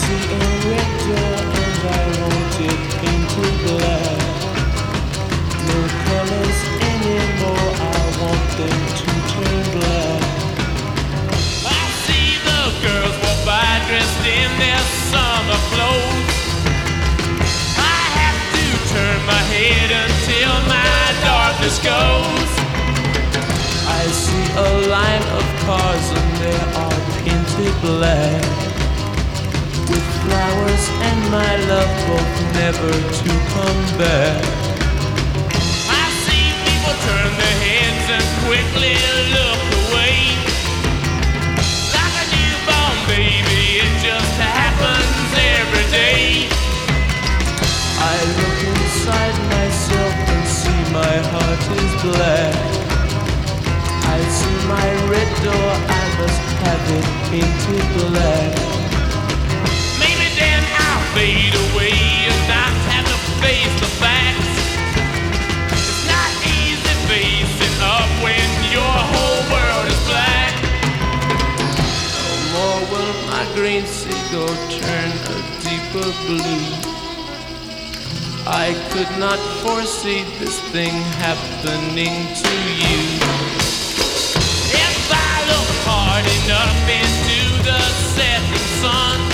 see a red door and I want it painted black. No colors anymore, I want them to turn black. I see the girls walk by dressed in their summer clothes. I have to turn my head until my darkness goes. I see a line of cars and they are painted black, with flowers and my love both never to come back. I see people turn their heads and quickly look away. Like a newborn baby, it just happens every day. I look inside myself and see my heart is black. I see my red door, I must have it painted black. Maybe then I'll fade away and not have to face the facts. It's not easy facing up when your whole world is black. No more will my green seagull turn a deeper blue. I could not foresee this thing happening to you. If I look hard enough into the setting sun,